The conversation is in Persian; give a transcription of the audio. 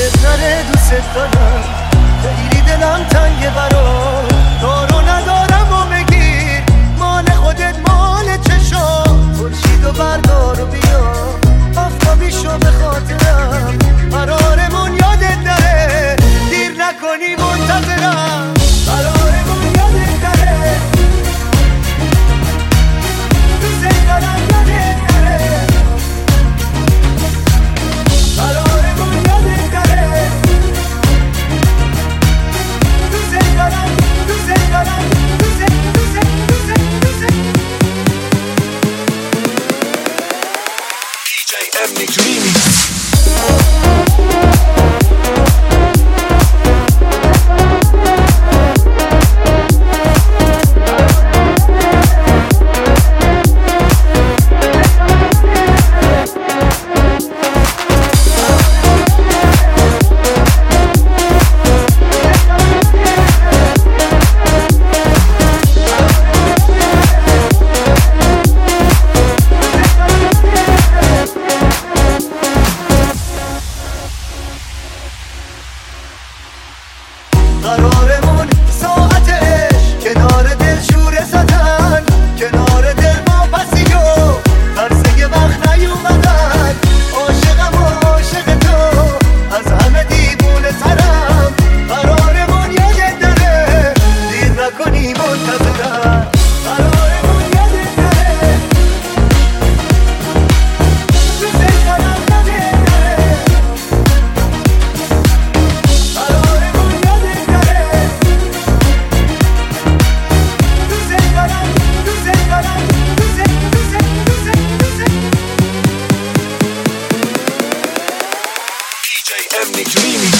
یادت نره دوست دارم، خیلی دلم تنگه برات، کارو ندارم و بگیر مال خودت مال چشام، خورشیدو بردار و بیا آفتابی شو به خاطرم، قرارمون یادت نره دیر نکنی منتظرم، قرارمون یادت نره دوست دارم یادت نره، قرارمون یادت نره دوست دارم دوست دارم DJ Remix. قرارمون ساعتش کنار دل شوره زدن، کنار دل ما پسی و برسه وقت نیومدن، عاشقم و عاشق تو از همه دیوونه ترم، قرارمون یادت نره دیر نکنی منتظرم، قرارمون یادت نره دوست دارم یادت نره، قرارمون یادت نره دوست دارم دوست دارم DJ Remix.